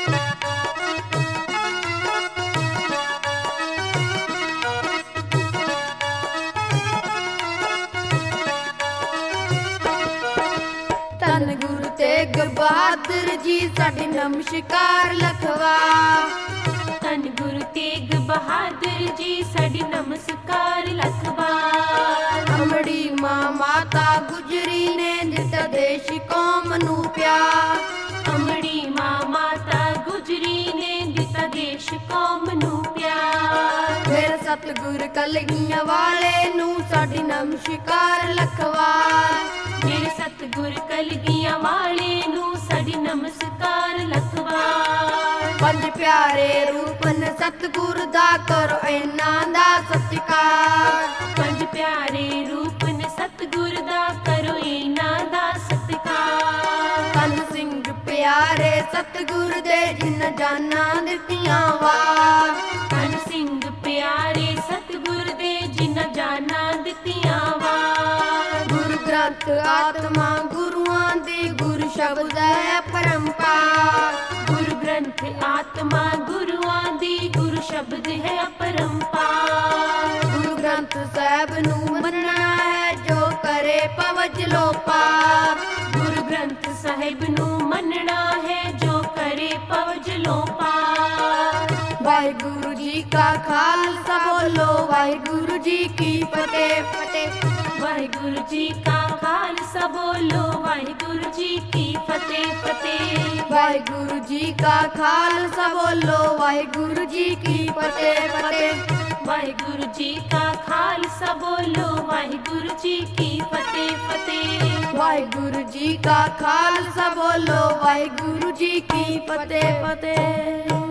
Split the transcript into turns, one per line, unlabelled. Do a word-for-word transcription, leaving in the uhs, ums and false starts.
ਧੰਨ ਗੁਰੂ ਤੇਗ ਬਹਾਦਰ ਜੀ ਸਾਡੀ ਨਮਸਕਾਰ ਲਖਵਾ।
ਧੰਨ ਗੁਰੂ ਤੇਗ ਬਹਾਦਰ ਜੀ ਸਾਡੀ ਨਮਸਕਾਰ ਲਖਵਾ।
ਅਮੜੀ ਮਾਂ ਮਾਤਾ ਗੁਜਰੀ ਨੇ ਦਿੱਤਾ ਦੇਸ਼ ਕੌਮ ਨੂੰ ਪਿਆਰ।
ਅਮੜੀ ਮਾਂ ਮਾਤਾ ਗੁਜਰੀ ਨੇ ਦਿੱਤਾ ਦੇਸ਼ ਕੌਮ ਨੂੰ ਪਿਆਰ।
ਮੇਰੇ ਸਤਿਗੁਰ ਕਲਗੀਆਂ ਵਾਲੇ ਨੂੰ ਸਾਡੀ ਨਮਸਕਾਰ ਲਖਵਾ।
ਮੇਰੇ ਸਤਿਗੁਰ ਕਲਗੀਆਂ ਵਾਲੇ ਨੂੰ ਸਾਡੀ ਨਮਸਕਾਰ ਲਖਵਾ।
ਪੰਜ ਪਿਆਰੇ ਰੂਪਨ ਸਤਿਗੁਰ ਦਾ ਕਰੋ ਇਹਨਾਂ ਦਾ ਸਤਿਕਾਰ।
ਪੰਜ ਪਿਆਰੇ ਰੂਪਨ ਸਤਿਗੁਰ ਦਾ ਕਰੋ ਇਹਨਾਂ ਦਾ ਸਤਿਕਾਰ।
ਧੰਨ ਸਿੰਘ ਪਿਆਰੇ ਸਤਿਗੁਰ ਦੇ ਜਿਨ੍ਹਾਂ ਜਾਨਾਂ ਦਿੱਤੀਆਂ ਵਾਰ।
ਧੰਨ ਸਿੰਘ ਪਿਆਰੇ ਸਤਿਗੁਰ ਦੇ ਜਿਨ੍ਹਾਂ ਜਾਨਾਂ ਦਿੱਤੀਆਂ ਵਾਰ।
ਗੁਰੂ ਗ੍ਰੰਥ ਆਤਮਾ ਗੁਰੂਆਂ ਦੀ ਗੁਰੂ ਸ਼ਬਦ ਹੈ ਪਰੰਪਾਰ।
ਗੁਰੂ ਗ੍ਰੰਥ ਆਤਮਾ ਗੁਰੂਆਂ ਦੀ ਗੁਰੂ ਸ਼ਬਦ ਹੈ ਅਪਰੰਪਾਰ।
ਗੁਰੂ ਗ੍ਰੰਥ ਸਾਹਿਬ ਨੂੰ ਮੰਨਣਾ ਹੈ ਜੋ ਕਰੇ ਪਵਜ ਲੋ ਪਾਰ।
ਗੁਰੂ ਗ੍ਰੰਥ ਸਾਹਿਬ ਨੂੰ ਮੰਨਣਾ ਹੈ ਜੋ ਕਰੇ ਪਵਜ ਲੋ ਪਾਰ।
ਵਾਹਿਗੁਰੂ ਜੀ ਕਾ ਖਾਲਸਾ ਬੋਲੋ ਵਾਹਿਗੁਰੂ ਜੀ ਕੀ ਫਤਿਹ ਫਤਿਹ।
ਵਾਹਿਗੁਰੂ ਜੀ ਕਾ ਖਾਲਸਾ ਬੋਲੋ ਵਾਹਿਗੁਰੂ ਜੀ ਕੀ ਫਤਿਹ ਫਤਿਹ।
ਵਾਹਿਗੁਰੂ ਜੀ ਕਾ ਖਾਲਸਾ ਬੋਲੋ ਵਾਹਿਗੁਰੂ ਜੀ ਕੀ ਫਤਿਹ ਫਤਿਹ।
ਵਾਹਿਗੁਰੂ ਜੀ ਕਾ ਖਾਲਸਾ ਬੋਲੋ ਵਾਹਿਗੁਰੂ ਜੀ ਕੀ ਫਤਿਹ ਫਤਿਹ।
ਵਾਹਿਗੁਰੂ ਜੀ ਕਾ ਖਾਲਸਾ ਬੋਲੋ ਵਾਹਿਗੁਰੂ ਜੀ ਕੀ ਫਤਿਹ ਫਤਿਹ।